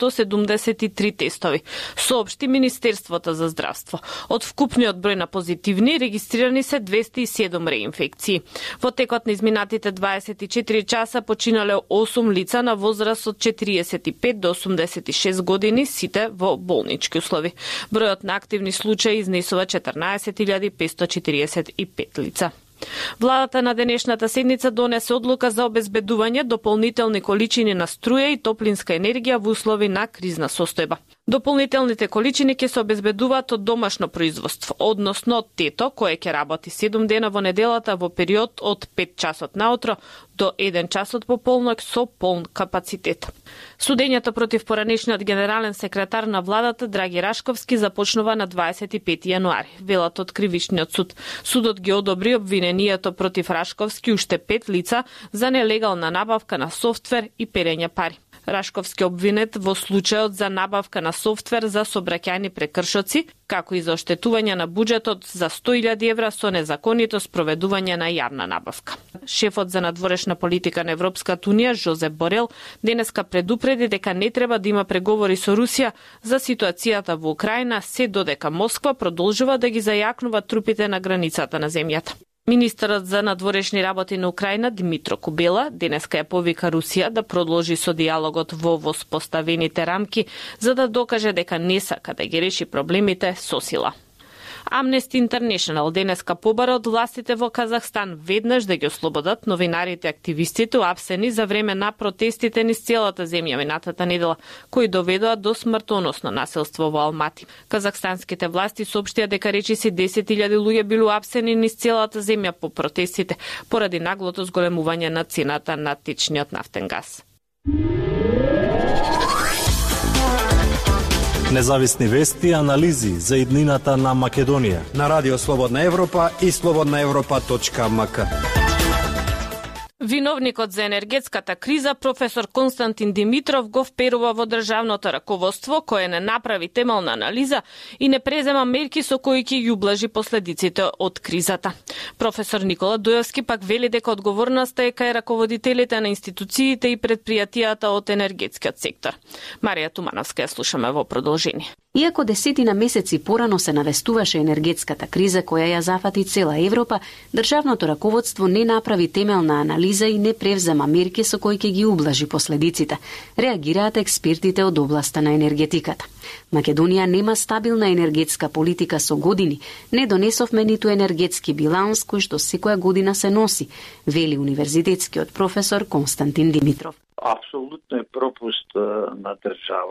173 тестови, соопшти Министерството за здравство. Од вкупниот број на позитивни регистрирани се 207 реинфекции. Во текот на изминатите 24 часа починале 8 лица на возраст од 45 до 86 години, сите во болнички услови. Бројот на активни случаи изнесува 14.545 лица. Владата на денешната седница донесе одлука за обезбедување дополнителни количини на струја и топлинска енергија во услови на кризна состојба. Дополнителните количини ќе се обезбедуваат од домашно производство, односно од тето, кое ќе работи 7 дена во неделата во период од 5 часот наутро до 1 часот по полнок со полн капацитет. Судењето против поранешниот генерален секретар на владата Драги Рашковски започнува на 25 јануари, велат од Кривичниот суд. Судот ги одобри обвинението против Рашковски уште 5 лица за нелегална набавка на софтвер и перење пари. Рашковски обвинет во случајот за набавка на софтвер за сообраќајни прекршоци, како и за оштетување на буџетот за 100.000 евра со незаконито спроведување на јавна набавка. Шефот за надворешна политика на Европската унија, Жозеп Борел, денеска предупреди дека не треба да има преговори со Русија за ситуацијата во Украина, се додека Москва продолжува да ги зајакнува трупите на границата на земјата. Министерот за надворешни работи на Украина Димитро Кубела денеска ја повика Русија да продолжи со диалогот во воспоставените рамки за да докаже дека не сака да ги реши проблемите со сила. Amnesty International денеска побара од властите во Казахстан веднаш да ги ослободат новинарите и активистите уапсени за време на протестите низ целата земја минатата недела, кои доведоа до смртоносно насилство во Алмати. Казахстанските власти соопштија дека речиси 10.000 луѓе биле уапсени низ целата земја по протестите поради наглото зголемување на цената на течниот нафтен газ. Независни вести и анализи за иднината на Македонија на Радио Слободна Европа и slobodnaevropa.mk. Виновникот за енергетската криза, професор Константин Димитров, го вперува во државното раководство, кое не направи темелна анализа и не презема мерки со кои ќе ја ублажи последиците од кризата. Професор Никола Дојевски пак вели дека одговорноста е кај раководителите на институциите и предпријатијата од енергетскиот сектор. Марија Тумановска ја слушаме во продолжение. Иако десетина месеци порано се навестуваше енергетската криза која ја зафати цела Европа, државното раководство не направи темелна анализа и не превзема мерки со кои ќе ги ублажи последиците, реагираат експертите од областа на енергетиката. Македонија нема стабилна енергетска политика со години, не донесовме ниту енергетски биланс кој што секоја година се носи, вели универзитетскиот професор Константин Димитров. Апсолутно е пропуст на држава